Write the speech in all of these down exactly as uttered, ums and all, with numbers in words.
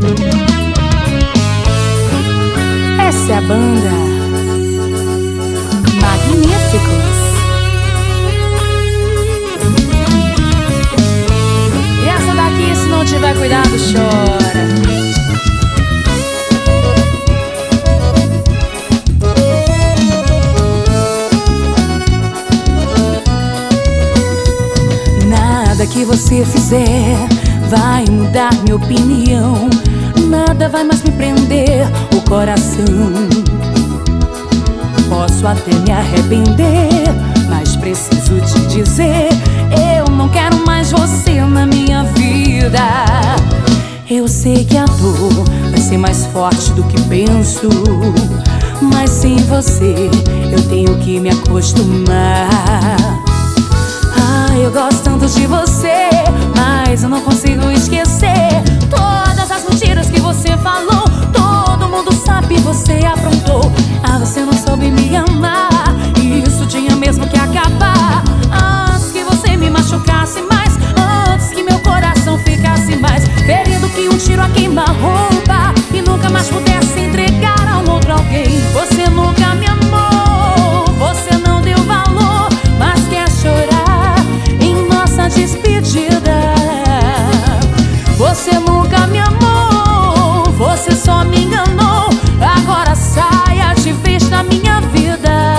Essa é a banda Magníficos. E essa daqui, se não tiver cuidado, chora. Nada que você fizer vai mudar minha opinião. Nada vai mais me prender o coração. Posso até me arrepender, mas preciso te dizer: eu não quero mais você na minha vida. Eu sei que a dor vai ser mais forte do que penso, mas sem você eu tenho que me acostumar. Ah, eu gosto tanto de você, mas eu não consigo esquecer todas as mentiras que você falou. Todo mundo sabe, você aprontou. Ah, você não soube me amar, e isso tinha mesmo que acabar. Antes que você me machucasse mais, antes que meu coração ficasse mais ferido que um tiro a queima-roupa, e nunca mais pudesse entregar a um outro alguém. Você nunca me amou, você não deu valor, mas quer chorar em nossa despedida. Você nunca me amou, você só me enganou. Agora saia de vez da minha vida.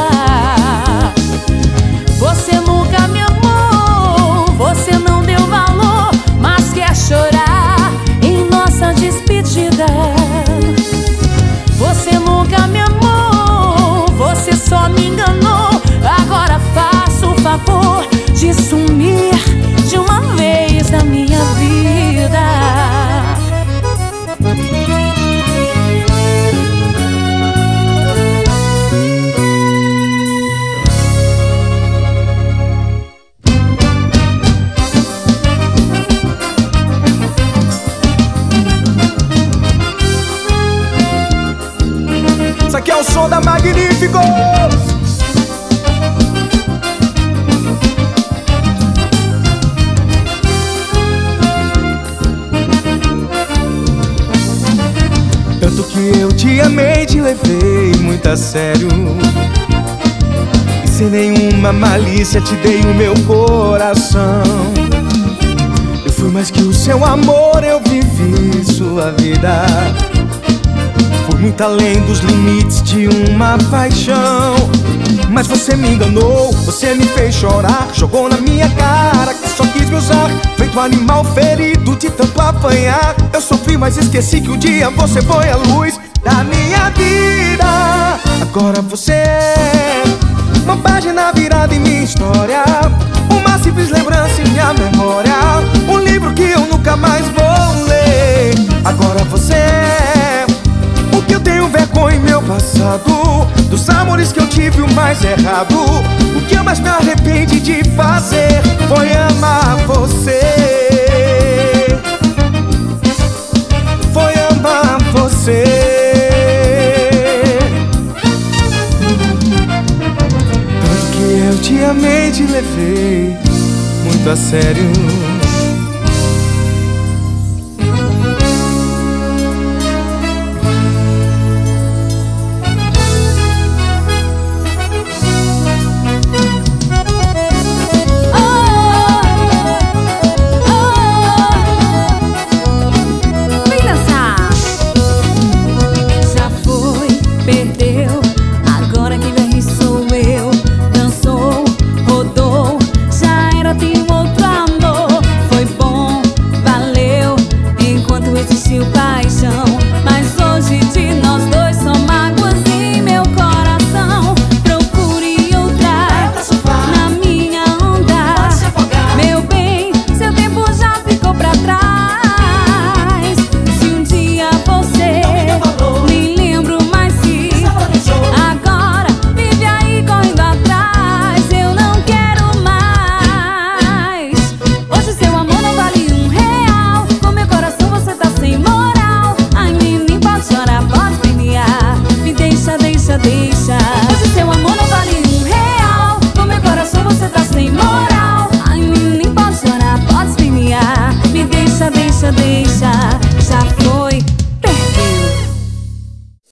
Você nunca me amou, você não deu valor, mas quer chorar em nossa despedida. Você nunca me amou, você só me enganou. Agora faça o favor de sumir de uma vez da minha vida. Isso aqui é o som da Magníficos. Tanto que eu te amei, te levei muito a sério, e sem nenhuma malícia te dei o meu coração. Eu fui mais que o seu amor, eu vivi sua vida. Fui muito além dos limites de uma paixão. Mas você me enganou, você me fez chorar, jogou na minha cara que só quis me usar, feito animal ferido de tanto apanhar. Eu sofri, mas esqueci que um dia você foi a luz da minha vida. Agora você é uma página virada em minha história, uma simples lembrança em minha memória, um livro que eu nunca mais vou ler. Agora você é o que eu tenho vergonha em meu passado, dos amores que eu tive o mais errado. O que eu mais me arrependi de fazer foi amar você. Foi amar você. Tanto que eu te amei, te levei muito a sério.